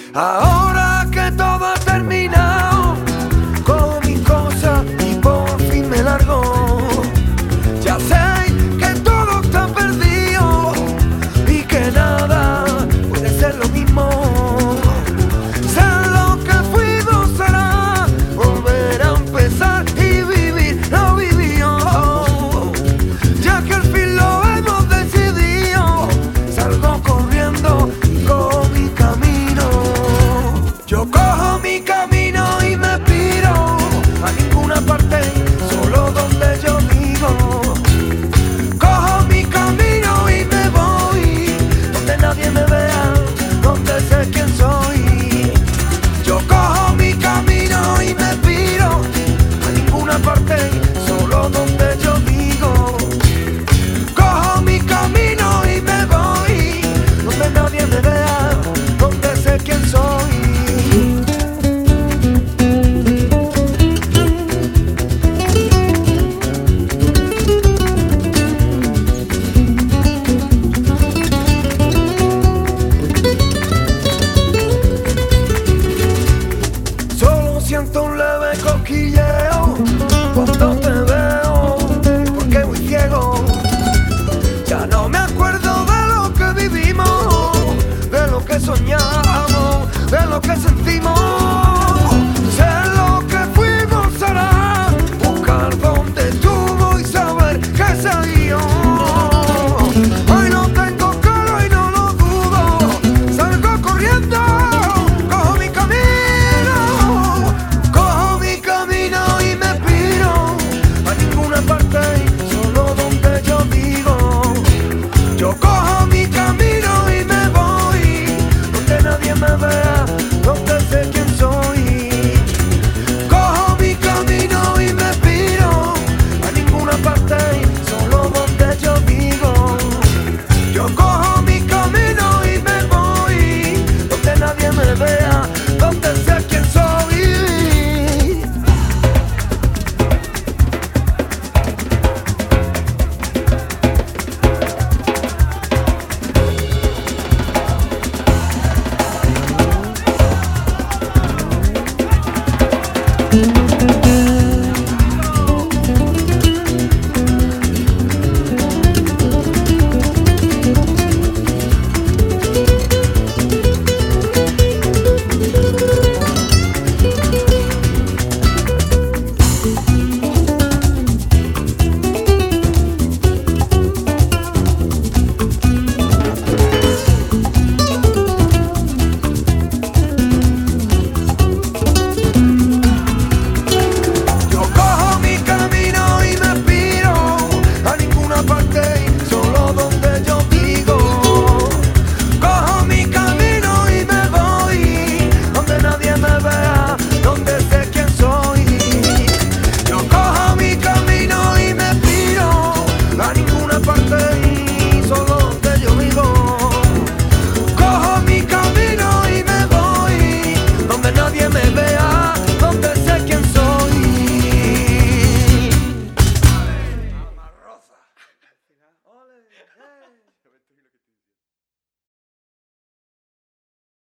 Ahora que todo ha terminado, cojo mis cosas y por fin me largo. Ya sé que todo está perdido y que nada puede ser lo mismo. Sé lo que fuimos será volver a empezar y vivir lo vivido. Ya que al fin lo hemos decidido, salgo corriendo y cojo mi camino. Yo cojo mi camino y me piro a ninguna parte, solo donde yo digo. Cojo mi camino y me voy donde nadie me vea, donde sé quién soy. Yo cojo mi camino y me piro a ninguna parte, solo donde yo digo. Cojo mi camino y me voy donde nadie me vea, donde sé quién soy. Solo siento un leve cosquilleo cuando te veo, porque voy ciego. Ya no me acuerdo de lo que vivimos, de lo que soñamos, de lo que sentimos.